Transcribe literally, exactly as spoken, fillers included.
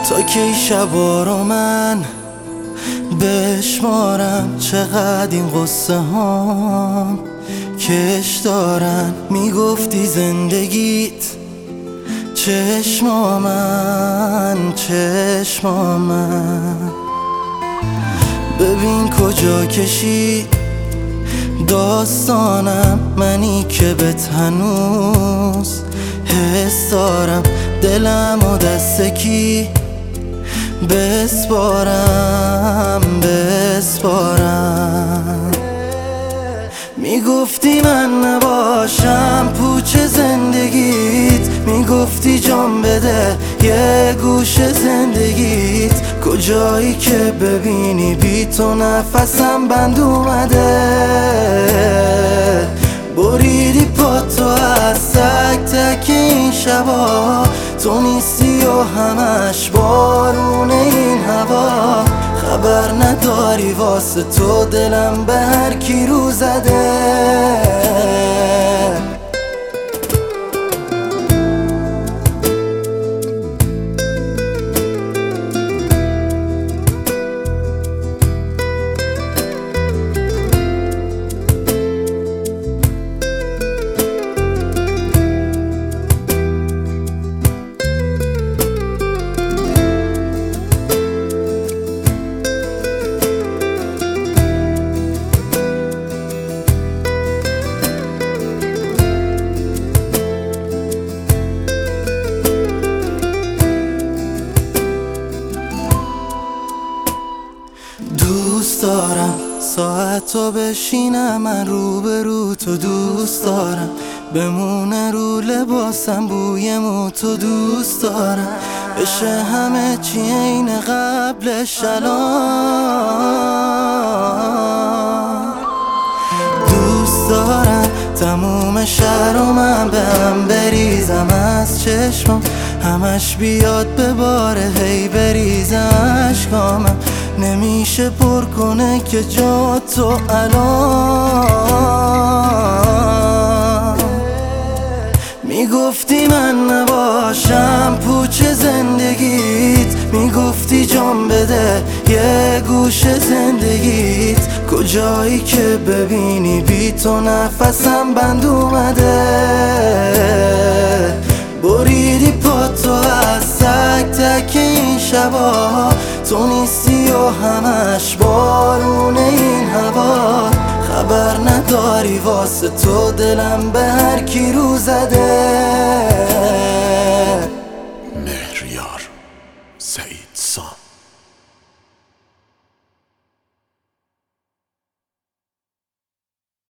تا کی شبا رو من بشمارم، چقدر این قصه هام کش دارن. میگفتی زندگیت چشما من چشما من، ببین کجا کشید داستانم. منی که بهت هنوز حس دارم، دلم و دست کی بسپارم بسپارم. میگفتی من نباشم پوچ زندگیت، میگفتی جان بده یه گوش زندگیت. کجایی که ببینی بی تو نفسم بند اومده، بریدی پا تو از تک تک این شبا. تو نیستی و همش بارون این هوا، خبر نداری واسه تو دلم به هر کی رو زده. دوست دارم ساعت تو بشینم من روبرو تو، دوست دارم بمونه رو لباسم بوی مو تو، دوست دارم بشه همه چی عین قبلش الان. دوست دارم تموم شهر و من به هم بریزم از چشمم، همش بیاد به باره هی بریزم اشکامم. نمیشه پر کنه که جا تو الان. میگفتی من نباشم پوچ زندگیت، میگفتی جان بده یه گوش زندگیت. کجایی که ببینی بی تو نفسم بند اومده، بریدی پا تو از تک تک این شبا. تو نیستی و همش بارون این هوا، خبر نداری واسه تو دلم به هر کی رو زده. مهریار سعید سام.